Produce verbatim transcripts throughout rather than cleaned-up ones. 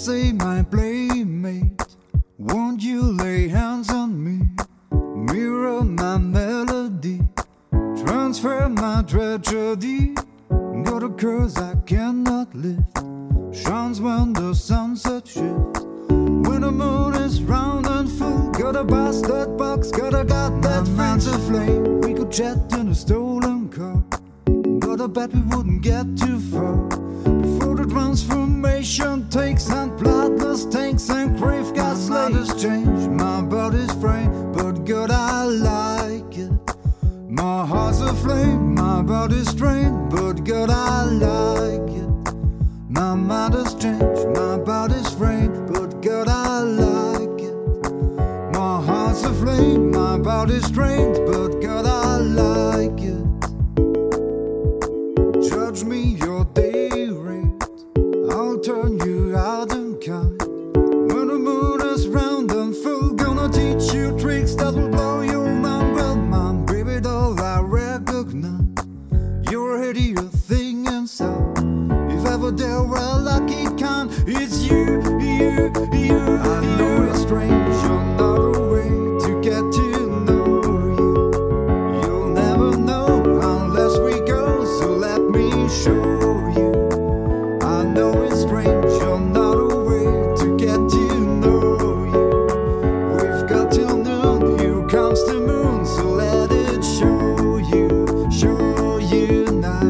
say, my playmate, won't you lay hands on me? Mirror my melody, transfer my tragedy. Got a curse I cannot lift, shines when the sunset shifts. When the moon is round and full, gotta bust that box, gotta got that fancy flame. We could jet in a stolen car, but I bet we wouldn't get too far before the transformation takes and bloodless tanks and grave got slain. My body's changed, my body's frame, but good, I like it. My heart's aflame, my body's strained, but good, I like it. My mind has changed, my body's framed, but good, I like it. My heart's aflame, my body's strained, but good, I like it. Judge me your day rate, I'll turn you out and kind. When the moon is round and full, gonna teach you tricks that will blow your mind. Well, my baby doll, I recognize you're a hideous thing inside. If ever there were a lucky kind, it's you, you, you. I know it's strange, you're not a way to get to know you. You'll never know unless we go, so let me show you. I know it's strange, you're not a way to get to know you. We've got till noon, here comes the moon, so let it show you, show you now.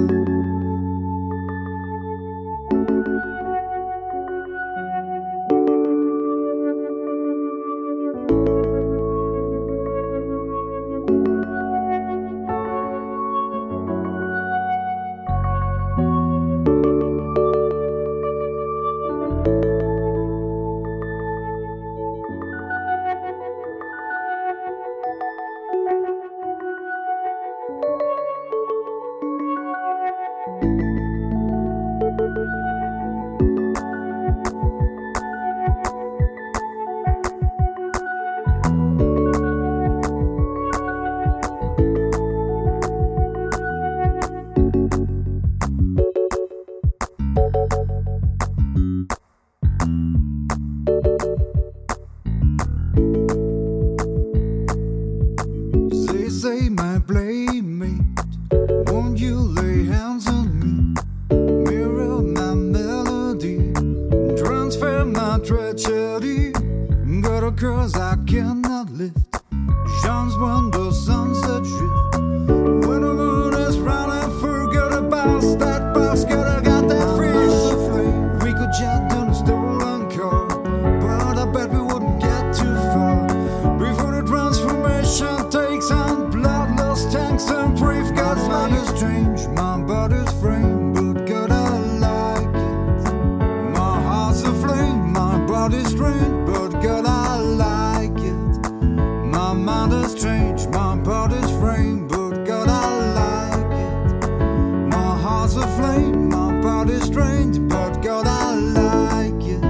Say, my playmate, won't you lay hands on me? Mirror my melody, transfer my tragedy. Got a curse I cannot lift, shines when the sunset shifts. When the moon is round and full, gotta bounce that box, gotta got that fish. We could jet in a stolen car, but I bet we wouldn't get too far before the transformation takes on tanks and brave gods. My body's changed, my body's framed, but good, I like it. My heart's aflame, my body's strained, but good, I like it. My mind has changed, my body's framed, but good, I like it. My heart's aflame, my body's strained, but good, I like it.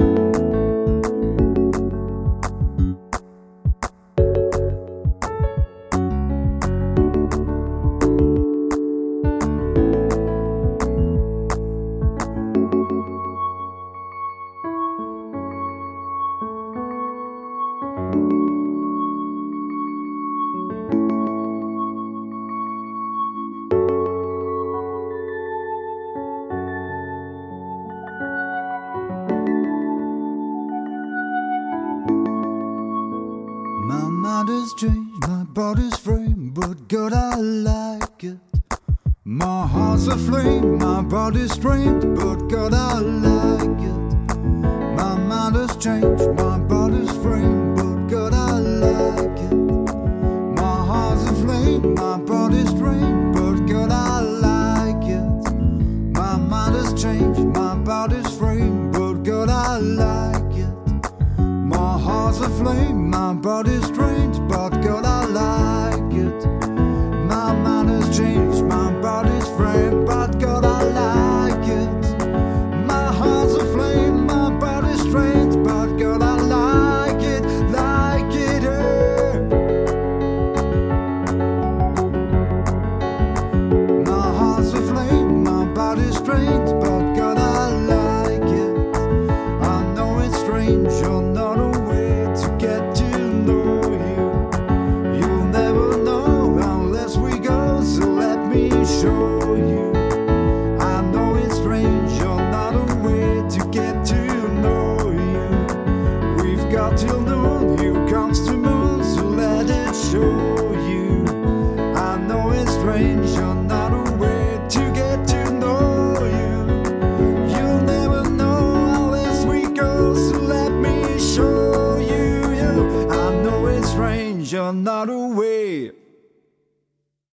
My mind has changed, my body's framed, but good, I like it. My heart's aflame, my body's strained, but good, I like it. My mind has changed, my body's framed, but good, I like it. My heart's aflame, my body's strained, but good, I like it. My mind has changed, my body's framed, but good, I like it. My heart's aflame, my body's